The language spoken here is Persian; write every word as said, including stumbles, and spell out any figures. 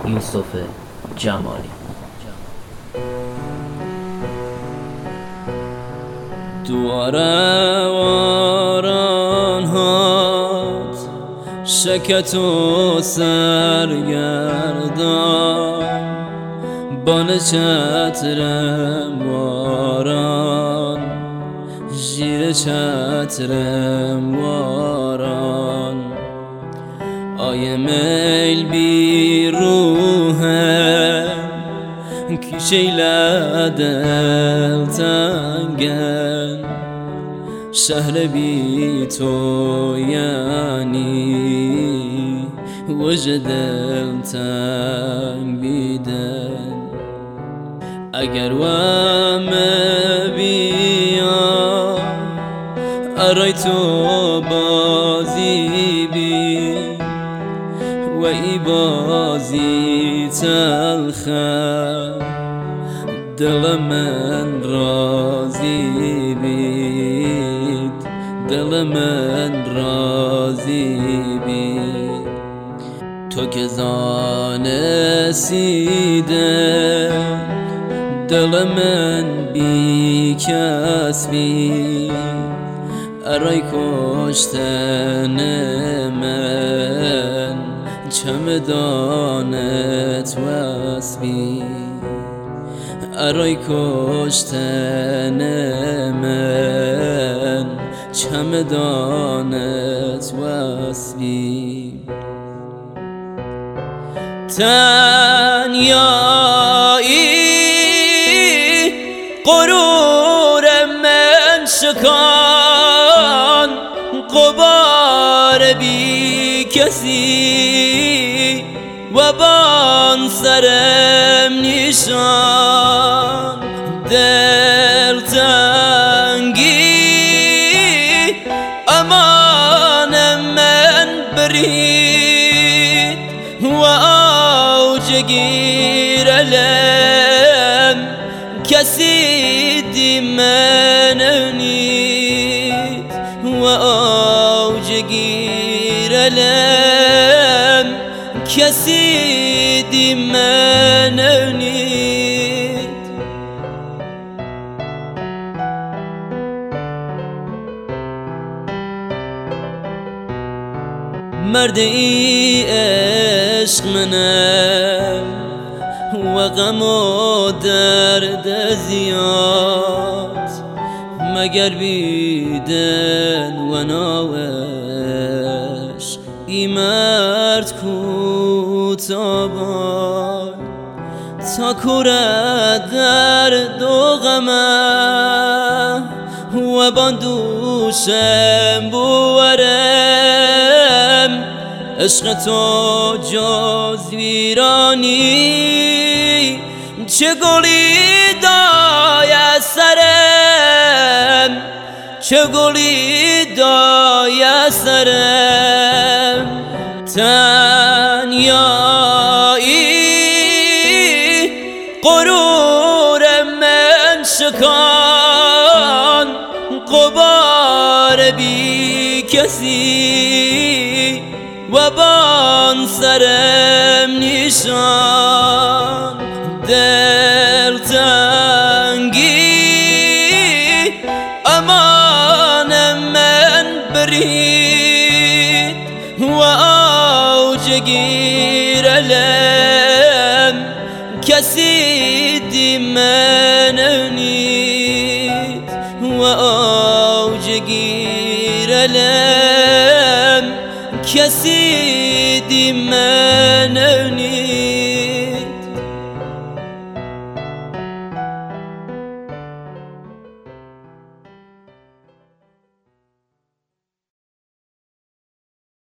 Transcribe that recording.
یوسف جمالی. دواره واران هات شکت و سرگردان بان چترم واران زیر چترم واران آیه میل بی روحه کشیله دل تنگن شهر بی تو یعنی وجد دل تنگ بیدن اگر وام بیا ارای تو بازی بی و ای بازی تلخه دل من راضی بید دل من راضی بید تو که زانسیده دل من بی کس بید ارای کشتن من چمدانت وصبی ارای کشتن من چمدانت وصبی تنیایی غرور من شکان غبار بی کسی و بان سرم نیشان دل تنگی امان من برید و آوج گیر علم کسی دی من نید و آوج گیر علم کسی دی من نید مرد ای عشق منم و غم و درد زیاد مگر بیدن و ناوش ای مرد کوتابان تا کوره در دو غمه و باندوشم بورم عشق تو جز ویرانی چه گلی دای سرم چه گلی دای سرم تنیایی غرور من شکان غبار بی کسی و بان سرم نیشان دل تنگی امان من برید و آوج گیر علم کسی دی من نید و آوج گیر علم کسی دی من نید